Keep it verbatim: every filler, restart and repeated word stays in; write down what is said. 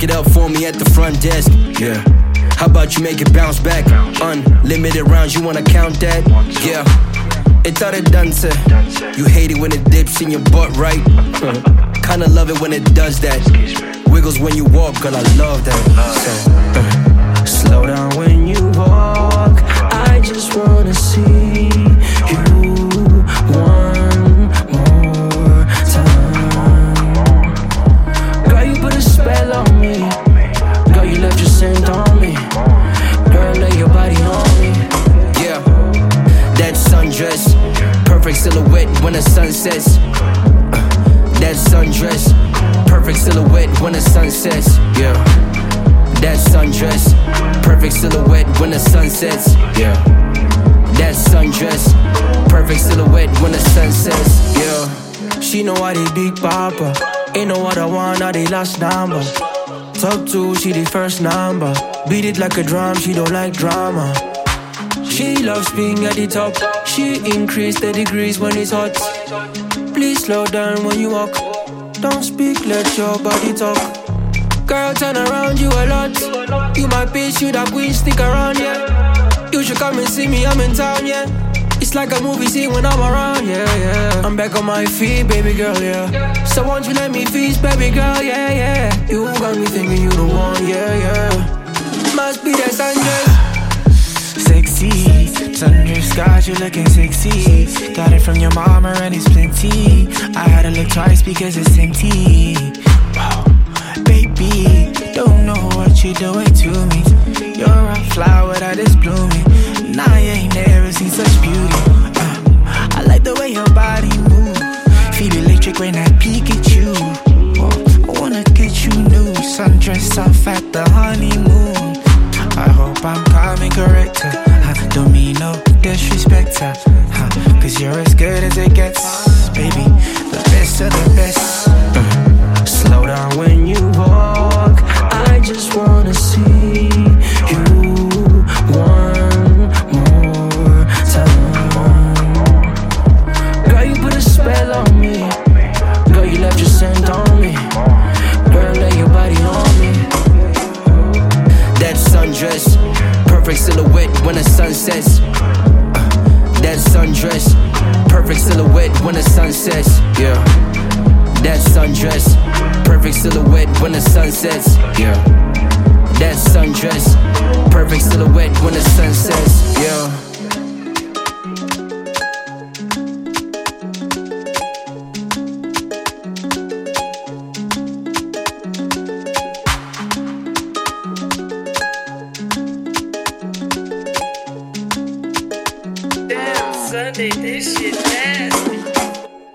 it up for me at the front desk. Yeah. How about you make it bounce back? Unlimited rounds, you wanna count that? Yeah. It's all it done to. You hate it when it dips in your butt, right? Kinda love it when it does that. Wiggles when you walk, girl, I love that. So, uh, slow down when you walk. I just wanna see you one more time. Girl, you put a spell on me. Girl, you left your scent on me. Girl, lay your body on me. Yeah, that sundress, perfect silhouette when the sun sets. uh, That sundress, perfect silhouette when the sun sets. Yeah, that sundress, perfect silhouette when the sun sets. Yeah, that sundress, perfect silhouette when the sun sets. Yeah, she know I the big papa. Ain't no other one, I the last number. Talk to, she the first number. Beat it like a drum, she don't like drama. She loves being at the top. She increase the degrees when it's hot. Please slow down when you walk. Don't speak, let your body talk. Girl, turn around, you a lot. You my bitch, you that queen, stick around, yeah. You should come and see me, I'm in town, yeah. It's like a movie scene when I'm around, yeah, yeah. I'm back on my feet, baby girl, yeah. So won't you let me feast, baby girl, yeah, yeah. You got me thinking you the one, yeah, yeah. Must be that sundress. Sexy, sundress got you looking sexy. Got it from your mama and it's plenty. I had to look twice because it's empty. Wow, baby, don't know what you're doing to me. You're a flower that is blooming. Nah, I ain't never seen such beauty. uh, I like the way your body move. Feel electric when I peek at you. Oh, I wanna get you new. Sundress off at the honeymoon. I hope I'm calm and correct her. uh, Don't mean no disrespect her. uh, Cause you're as good as it gets, baby. The best of the best. uh, Slow down when you walk. I just wanna see you one more time. Girl, you put a spell on me. Girl, you left your scent on me. Girl, lay your body on me. That sundress, perfect silhouette when the sun sets. uh, That sundress, perfect silhouette when the sun sets. Yeah, that sundress, perfect silhouette when the sun sets. Yeah, that sundress, perfect silhouette when the sun sets. Yeah. Damn, Sunday, this shit nasty.